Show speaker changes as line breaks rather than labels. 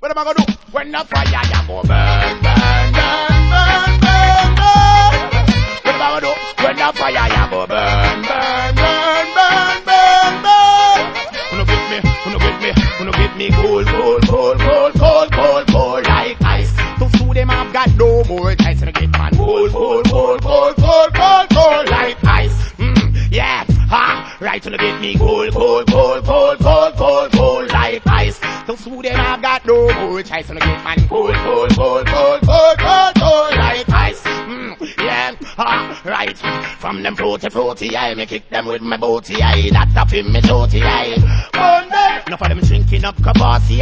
What am I gonna do? When the fire ya go burn, burn, burn, burn, burn, burn. What am I gonna do? When the fire ya go burn, burn, burn, burn, burn, burn. Wanna get me cold, cold, cold, cold, cold, cold, cold like ice. To sue them I've got no more chance to get man cold, cold, cold, cold, cold, cold, cold like ice. Yeah, ha, right to get me cold, cold, cold, cold, cold, cold, cold like ice. To sue them I've got no more chance to get man cold, cold, cold, cold, cold, cold, cold like ice. Yeah, ha, right. From them fruity, I me kick them with my booty, I that up in me tooty, I. Enough of them drinking up Kabasi.